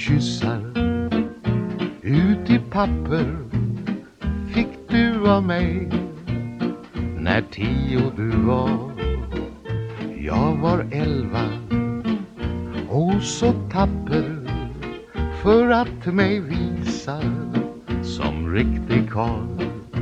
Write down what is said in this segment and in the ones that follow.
kyssar ut i papper fick du av mig när 10 du var. Jag var 11 och så tapper för att mig visa som riktig karl.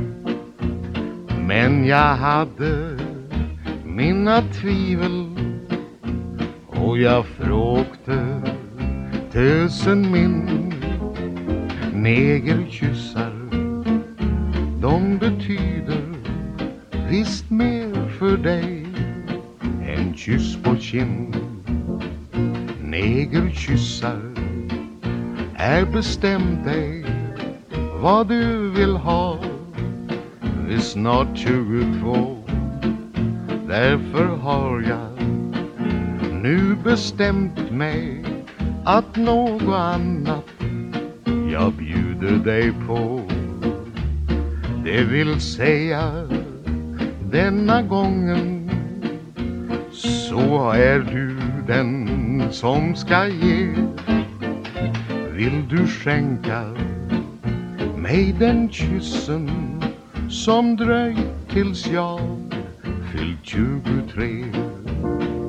Men jag hade mina tvivel och jag frågte tösen min. Negerkyssar, de betyder visst mer för dig en kyss på kind. Negerkyssar är bestämt dig vad du vill ha vid snart 22. Därför har jag nu bestämt mig att något annat jag bjuder dig på. Det vill säga denna gången så är du den som ska ge. Vill du skänka mig den kyssen som dröjt tills jag fyllt 23?